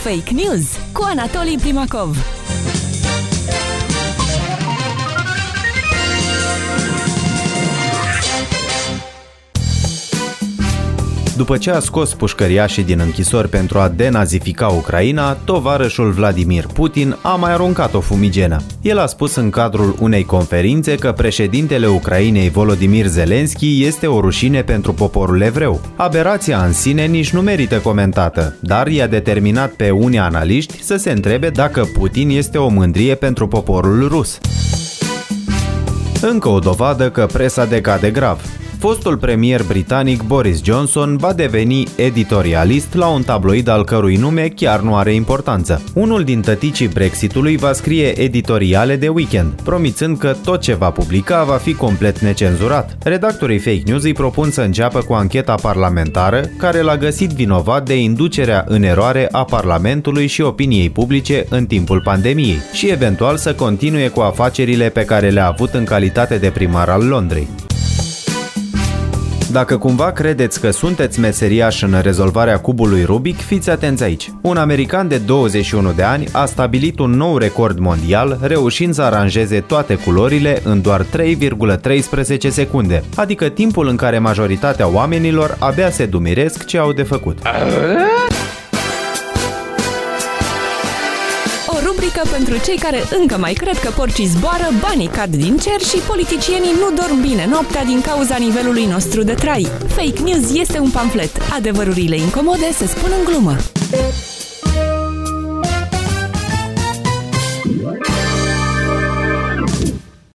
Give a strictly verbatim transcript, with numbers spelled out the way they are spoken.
Fake News cu Anatolii Primakov. După ce a scos pușcăriașii din închisori pentru a denazifica Ucraina, tovarășul Vladimir Putin a mai aruncat o fumigenă. El a spus în cadrul unei conferințe că președintele Ucrainei Volodymyr Zelensky este o rușine pentru poporul evreu. Aberația în sine nici nu merită comentată, dar i-a determinat pe unii analiști să se întrebe dacă Putin este o mândrie pentru poporul rus. Încă o dovadă că presa decade grav. Fostul premier britanic Boris Johnson va deveni editorialist la un tabloid al cărui nume chiar nu are importanță. Unul din tăticii Brexitului va scrie editoriale de weekend, promițând că tot ce va publica va fi complet necenzurat. Redactorii Fake News îi propun să înceapă cu ancheta parlamentară, care l-a găsit vinovat de inducerea în eroare a Parlamentului și opiniei publice în timpul pandemiei și eventual să continue cu afacerile pe care le-a avut în calitate de primar al Londrei. Dacă cumva credeți că sunteți meseriaș în rezolvarea cubului Rubik, fiți atenți aici. Un american de douăzeci și unu de ani a stabilit un nou record mondial, reușind să aranjeze toate culorile în doar trei virgulă treisprezece secunde, adică timpul în care majoritatea oamenilor abia se dumiresc ce au de făcut. Rubrică pentru cei care încă mai cred că porcii zboară, banii cad din cer și politicienii nu dorm bine noaptea din cauza nivelului nostru de trai. Fake News este un pamflet. Adevărurile incomode se spun în glumă.